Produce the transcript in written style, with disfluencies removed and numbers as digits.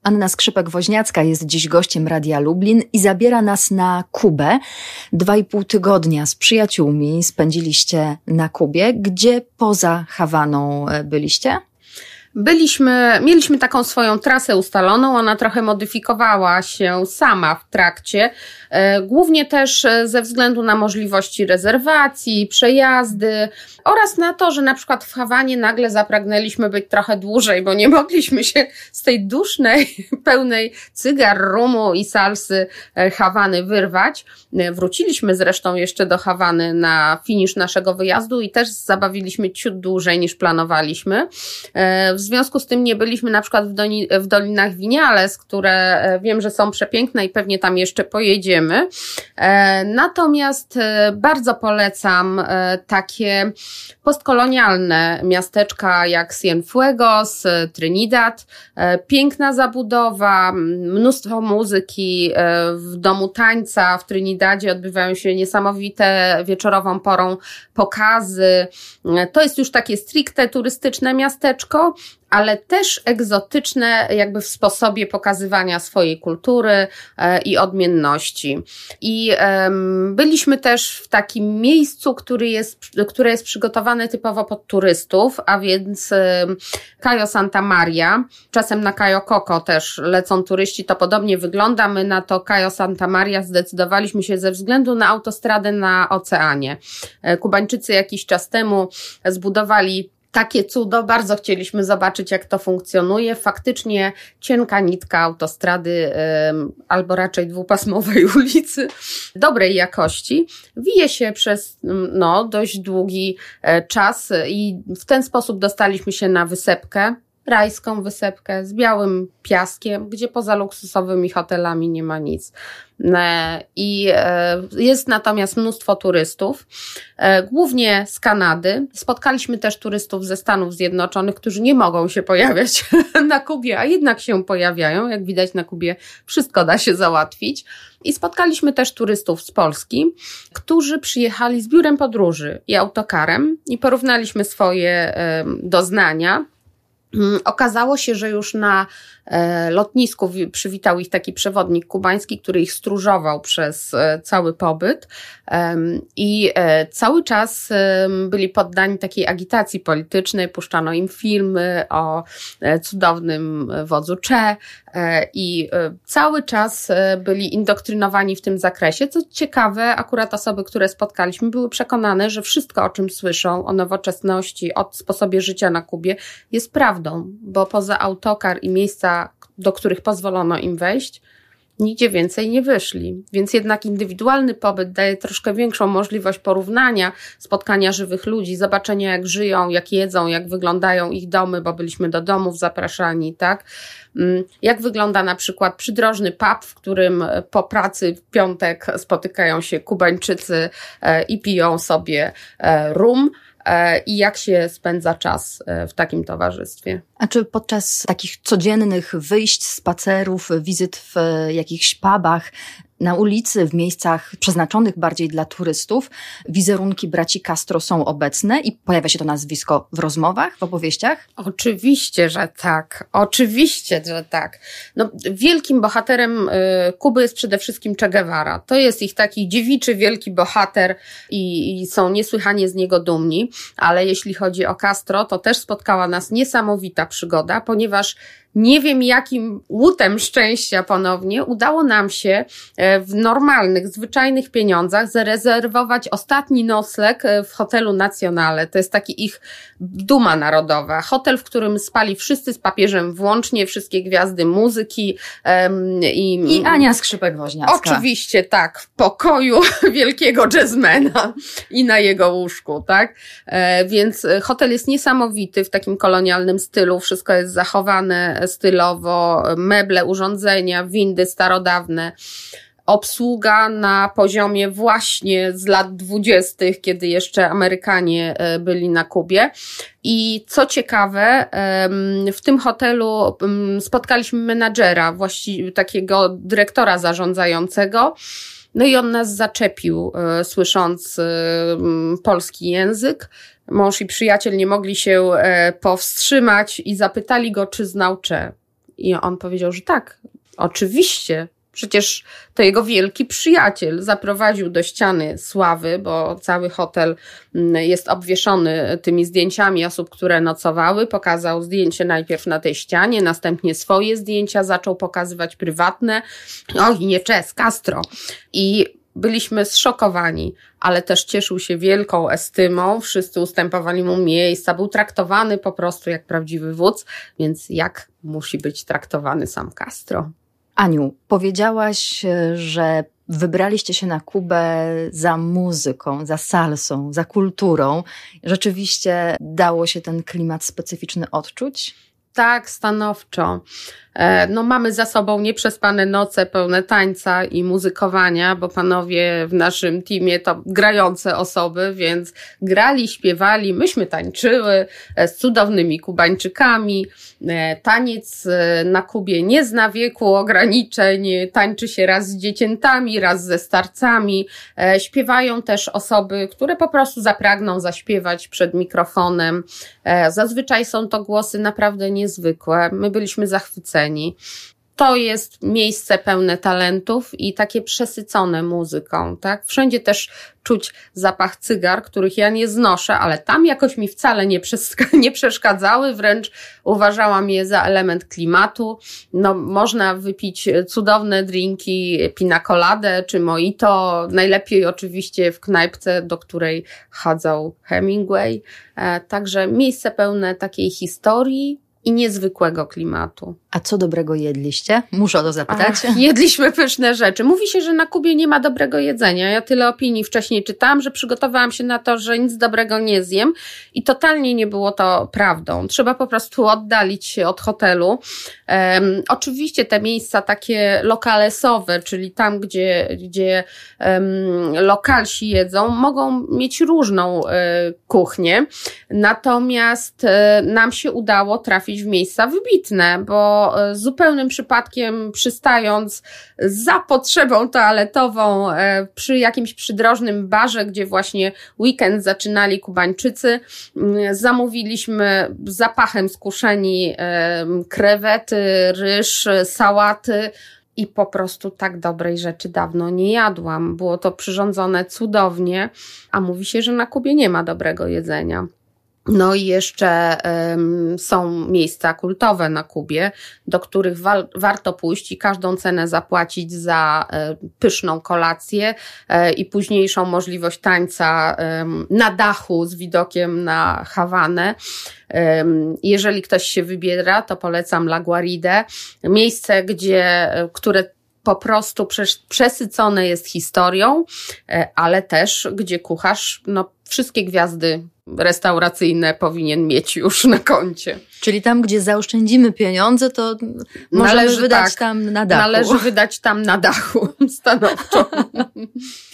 Anna Skrzypek-Woźniacka jest dziś gościem Radia Lublin i zabiera nas na Kubę. 2,5 tygodnia z przyjaciółmi spędziliście na Kubie. Gdzie poza Hawaną byliście? Mieliśmy taką swoją trasę ustaloną, ona trochę modyfikowała się sama w trakcie, głównie też ze względu na możliwości rezerwacji, przejazdy oraz na to, że na przykład w Hawanie nagle zapragnęliśmy być trochę dłużej, bo nie mogliśmy się z tej dusznej, pełnej cygar, rumu i salsy Hawany wyrwać. Wróciliśmy zresztą jeszcze do Hawany na finisz naszego wyjazdu i też zabawiliśmy ciut dłużej niż planowaliśmy. W związku z tym nie byliśmy na przykład w Dolinach Viñales, które wiem, że są przepiękne i pewnie tam jeszcze pojedziemy. Natomiast bardzo polecam takie postkolonialne miasteczka jak Cienfuegos, Trinidad. Piękna zabudowa, mnóstwo muzyki, w domu tańca w Trinidadzie odbywają się niesamowite wieczorową porą pokazy. To jest już takie stricte turystyczne miasteczko, ale też egzotyczne jakby w sposobie pokazywania swojej kultury i odmienności. I byliśmy też w takim miejscu, które jest przygotowane typowo pod turystów, a więc Cayo Santa Maria. Czasem na Cayo Coco też lecą turyści, to podobnie wygląda. My na to Cayo Santa Maria zdecydowaliśmy się ze względu na autostradę na oceanie. Kubańczycy jakiś czas temu zbudowali takie cudo, bardzo chcieliśmy zobaczyć, jak to funkcjonuje. Faktycznie cienka nitka autostrady, albo raczej dwupasmowej ulicy, dobrej jakości, wije się przez dość długi czas i w ten sposób dostaliśmy się na wysepkę, rajską wysepkę z białym piaskiem, gdzie poza luksusowymi hotelami nie ma nic. I jest natomiast mnóstwo turystów, głównie z Kanady. Spotkaliśmy też turystów ze Stanów Zjednoczonych, którzy nie mogą się pojawiać na Kubie, a jednak się pojawiają. Jak widać, na Kubie wszystko da się załatwić. I spotkaliśmy też turystów z Polski, którzy przyjechali z biurem podróży i autokarem i porównaliśmy swoje doznania. Okazało się, że już na lotnisku przywitał ich taki przewodnik kubański, który ich stróżował przez cały pobyt i cały czas byli poddani takiej agitacji politycznej, puszczano im filmy o cudownym wodzu Che i cały czas byli indoktrynowani w tym zakresie. Co ciekawe, akurat osoby, które spotkaliśmy, były przekonane, że wszystko, o czym słyszą, o nowoczesności, o sposobie życia na Kubie jest prawdą, bo poza autokar i miejsca, do których pozwolono im wejść, nigdzie więcej nie wyszli. Więc jednak indywidualny pobyt daje troszkę większą możliwość porównania, spotkania żywych ludzi, zobaczenia jak żyją, jak jedzą, jak wyglądają ich domy, bo byliśmy do domów zapraszani, tak? Jak wygląda na przykład przydrożny pub, w którym po pracy w piątek spotykają się Kubańczycy i piją sobie rum. I jak się spędza czas w takim towarzystwie. A czy podczas takich codziennych wyjść, spacerów, wizyt w jakichś pubach, na ulicy, w miejscach przeznaczonych bardziej dla turystów, wizerunki braci Castro są obecne i pojawia się to nazwisko w rozmowach, w opowieściach? Oczywiście, że tak. Oczywiście, że tak. Wielkim bohaterem Kuby jest przede wszystkim Che Guevara. To jest ich taki dziewiczy, wielki bohater i są niesłychanie z niego dumni. Ale jeśli chodzi o Castro, to też spotkała nas niesamowita przygoda, ponieważ nie wiem jakim łutem szczęścia ponownie udało nam się w normalnych, zwyczajnych pieniądzach zarezerwować ostatni nocleg w hotelu Nacionale. To jest taki ich duma narodowa. Hotel, w którym spali wszyscy z papieżem włącznie, wszystkie gwiazdy muzyki. I Ania Skrzypek-Woźniacka. Oczywiście, tak. W pokoju wielkiego jazzmana i na jego łóżku, tak? Więc hotel jest niesamowity w takim kolonialnym stylu. Wszystko jest zachowane stylowo, meble, urządzenia, windy starodawne. Obsługa na poziomie właśnie z lat 20., kiedy jeszcze Amerykanie byli na Kubie. I co ciekawe, w tym hotelu spotkaliśmy menadżera, właściwie takiego dyrektora zarządzającego. No i on nas zaczepił, słysząc polski język. Mąż i przyjaciel nie mogli się powstrzymać i zapytali go, czy znał Che. I on powiedział, że tak, oczywiście. Przecież to jego wielki przyjaciel zaprowadził do ściany sławy, bo cały hotel jest obwieszony tymi zdjęciami osób, które nocowały. Pokazał zdjęcie najpierw na tej ścianie, następnie swoje zdjęcia zaczął pokazywać prywatne. Oj, nie Chess, Castro. I byliśmy zszokowani, ale też cieszył się wielką estymą. Wszyscy ustępowali mu miejsca. Był traktowany po prostu jak prawdziwy wódz, więc jak musi być traktowany sam Castro? Aniu, powiedziałaś, że wybraliście się na Kubę za muzyką, za salsą, za kulturą. Rzeczywiście dało się ten klimat specyficzny odczuć? Tak, stanowczo. No, mamy za sobą nieprzespane noce pełne tańca i muzykowania, bo panowie w naszym teamie to grające osoby, więc grali, śpiewali, myśmy tańczyły z cudownymi Kubańczykami. Taniec na Kubie nie zna wieku, ograniczeń, tańczy się raz z dzieciętami, raz ze starcami. Śpiewają też osoby, które po prostu zapragną zaśpiewać przed mikrofonem. Zazwyczaj są to głosy naprawdę niezwykłe. My byliśmy zachwyceni. To jest miejsce pełne talentów i takie przesycone muzyką, tak? Wszędzie też czuć zapach cygar, których ja nie znoszę, ale tam jakoś mi wcale nie przeszkadzały, wręcz uważałam je za element klimatu. No, można wypić cudowne drinki, pina coladę czy mojito, najlepiej oczywiście w knajpce, do której chadzał Hemingway. Także miejsce pełne takiej historii i niezwykłego klimatu. A co dobrego jedliście? Muszę o to zapytać. Jedliśmy pyszne rzeczy. Mówi się, że na Kubie nie ma dobrego jedzenia. Ja tyle opinii wcześniej czytałam, że przygotowałam się na to, że nic dobrego nie zjem i totalnie nie było to prawdą. Trzeba po prostu oddalić się od hotelu. Oczywiście te miejsca takie lokalesowe, czyli tam, gdzie lokalsi jedzą, mogą mieć różną kuchnię. Natomiast nam się udało trafić w miejsca wybitne, bo zupełnym przypadkiem przystając za potrzebą toaletową przy jakimś przydrożnym barze, gdzie właśnie weekend zaczynali Kubańczycy, zamówiliśmy zapachem skuszeni krewety, ryż, sałaty i po prostu tak dobrej rzeczy dawno nie jadłam. Było to przyrządzone cudownie, a mówi się, że na Kubie nie ma dobrego jedzenia. No i jeszcze są miejsca kultowe na Kubie, do których warto pójść i każdą cenę zapłacić za pyszną kolację i późniejszą możliwość tańca na dachu z widokiem na Hawanę. Jeżeli ktoś się wybiera, to polecam La Guaridę. Miejsce, które po prostu przesycone jest historią, ale też gdzie kucharz, wszystkie gwiazdy restauracyjne powinien mieć już na koncie. Czyli tam, gdzie zaoszczędzimy pieniądze, to możemy wydać tam na dachu. Należy wydać tam na dachu, stanowczo.